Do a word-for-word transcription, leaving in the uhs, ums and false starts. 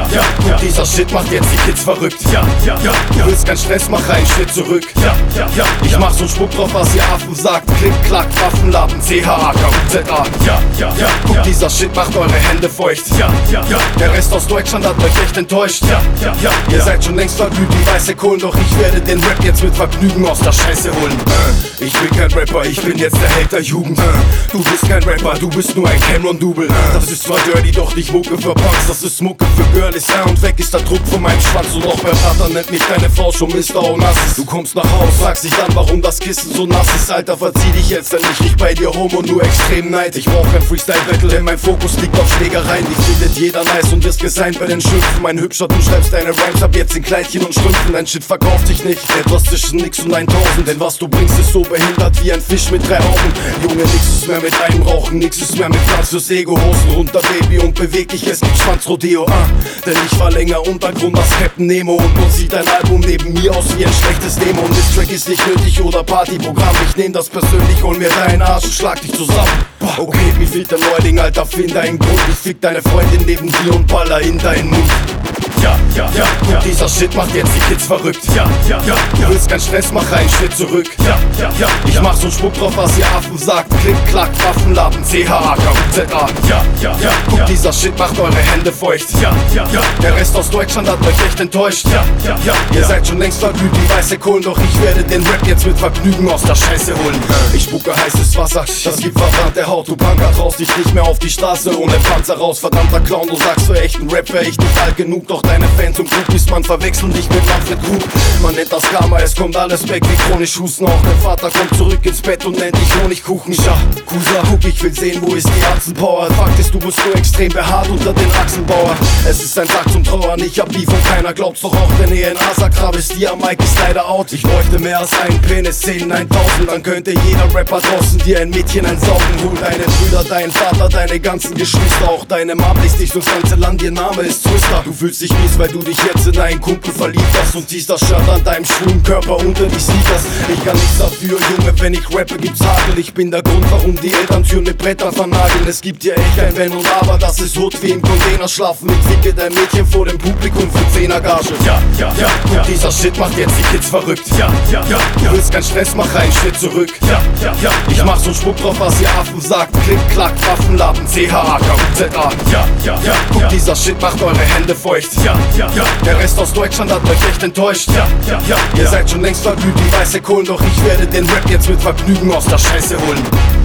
ja, und dieser Shit macht jetzt die Kids verrückt. Ja, ja, ja, du willst keinen Stress, mach einen Schritt zurück. Ja, ja, ja, ich mach so Spuck drauf, was ihr Affen sagt. Klick, klack, Waffenladen, C H A K U Z A. Ja, ja, ja, guck, dieser Shit macht eure Hände feucht. Ja, ja, ja, der Rest aus Deutschland hat euch echt enttäuscht. Ja, ja, ja, ihr seid schon längst verglüht wie weiße Kohlen, doch ich werde den Rap jetzt mit Vergnügen aus der Scheiße holen. Ich bin kein Rapper, ich bin jetzt der Held der Jugend. Du bist kein Rapper, du bist nur ein Cameron-Double. Das ist zwar dirty, doch nicht Mucke für Punks, das ist Mucke für Girlies. Ja, und weg ist der Druck von meinem Schwanz und auch beim Vater nennt mich deine Frau schon Mister Onassis. Du kommst nach Haus, fragst dich dann, warum das Kissen so nass ist. Alter, verzieh dich jetzt, denn ich lieg bei dir home und nur extrem neid. Ich brauch kein Freestyle-Battle, denn mein Fokus liegt auf Schlägereien. Die findet jeder nice und wirst gesigned bei den Schimpfen. Mein Hübscher, du schreibst deine Rhymes ab jetzt in Kleidchen und Strümpfen. Dein Shit verkauft sich nicht, etwas zwischen nix und tausend. Denn was du bringst ist so behindert wie ein Fisch mit drei Augen. Junge, nix ist mehr mit einem Rauchen, nix ist mehr mit Platz fürs Ego. Hosen runter, Baby, und beweg dich, es gibt Schwanzrodeo. Ah, denn ich war länger Untergrund als Captain Nemo und nun sieht dein Album neben mir aus wie ein schlechtes Demo. Und das Track ist nicht nötig oder Partyprogramm. Ich nehm das persönlich, hol mir deinen Arsch und schlag dich zusammen. Okay, wie viel der Neuling, Alter, find deinen Grund. Ich fick deine Freundin neben dir und baller in deinen Mund. Ja, ja, ja, und dieser Shit macht jetzt die Kids verrückt. Ja, ja, ja, du willst keinen Stress, mach einen Schritt zurück. Ja, ja, ja, ich mach so Spuck drauf, was ihr Affen sagt. Klick, klack, Waffenladen, C H A K U Z A. Ja, ja, ja, guck, dieser Shit macht eure Hände feucht. Ja, ja, ja, der Rest aus Deutschland hat euch echt enttäuscht. Ja, ja, ja, ihr seid schon längst verglüht wie weiße Kohlen, doch ich werde den Rap jetzt mit Vergnügen aus der Scheiße holen. Ich spucke heißes Wasser, das gibt verbrannte Haut. Du Punker traust dich nicht mehr auf die Straße ohne Panzer raus. Verdammter Clown, du sagst für echten Rap wär ich nicht alt genug, doch deine Fans und Groupies, man verwechseln dich mit Manfred Krug. Man nennt das Karma, es kommt alles weg wie chronisch Husten. Auch dein Vater kommt zurück ins Bett und nennt dich Honigkuchen. Ja, Kusa, guck, ich will sehen, wo ist die Herzenpower. Fakt ist, du bist nur extrem behaart unter den Achsenbauer. Es ist ein Tag zum Trauern, ich hab Beef und keiner glaubt's doch auch. Denn ihr in Asa-Travestie am Mike ist leider out. Ich bräuchte mehr als einen Penis, zehn, tausend. Dann könnte jeder Rapper draußen dir ein Mädchen einsaugen. Hol deine Brüder, deinen Vater, deine ganzen Geschwister. Auch deine Mom liest dich durchs ganze Land, ihr Name ist Twister. Du fühlst dich mies, weil du dich jetzt in einen Kumpel verliebt hast und ziehst das Shirt an deinem schwulen Körper unter die Sneakers. Ich kann nichts dafür, Junge, wenn ich rappe, gibt's Hagel. Ich bin der Grund, warum die Eltern Türen mit Brettern vernageln. Es gibt hier echt kein Wenn und Aber, das ist Hut wie im Container schlafen. Ich ficke dein Mädchen vor dem Publikum für zehner Gage. Ja, ja, ja, ja, dieser Shit macht jetzt die Kids verrückt. Ja, ja, ja, du willst keinen Stress, mach einen Schritt zurück. Ja, ja, ja, ich mach so Spuck drauf, was ihr Affen sagt. Klick, klack, Waffenladen, C H A K U Z A. Ja, ja, ja, guck, dieser Shit macht eure Hände feucht. Ja, ja, ja, der Rest aus Deutschland hat euch echt enttäuscht. Ja, ja, ja, ihr seid schon längst verglüht wie weiße Kohlen, doch ich werde den Rap jetzt mit Vergnügen aus der Scheiße holen.